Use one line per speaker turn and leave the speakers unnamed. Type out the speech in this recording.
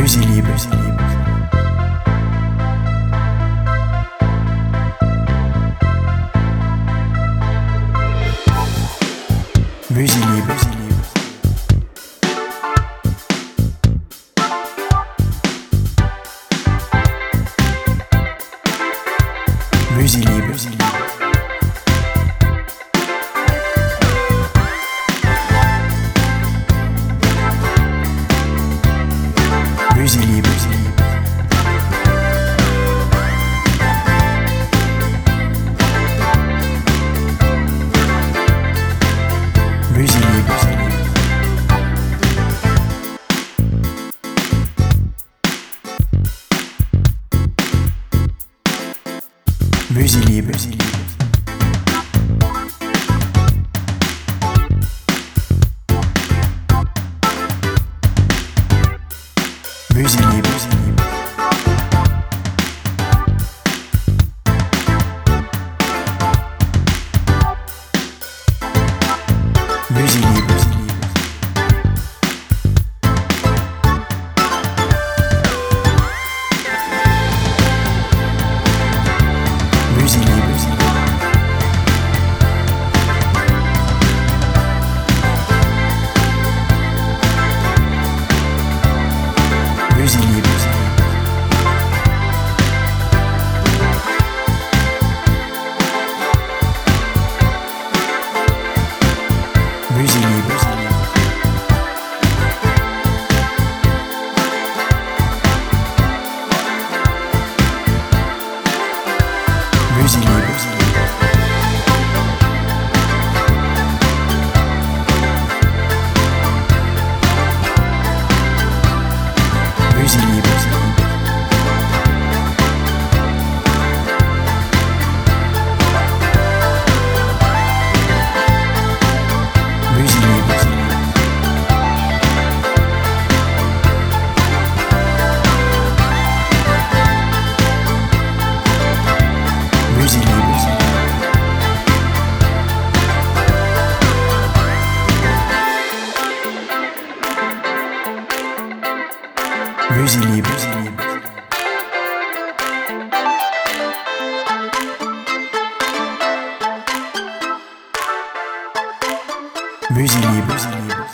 Musée libre. Musée libre. Musée libre. Musée libre. Musée libre. Musée libre. Musée libre. Musée libre. Musée libre. Musée libre. Musée libre. Musée libre. Musée libre. Musée libre. Musée libre. Musée libre. Musée libre.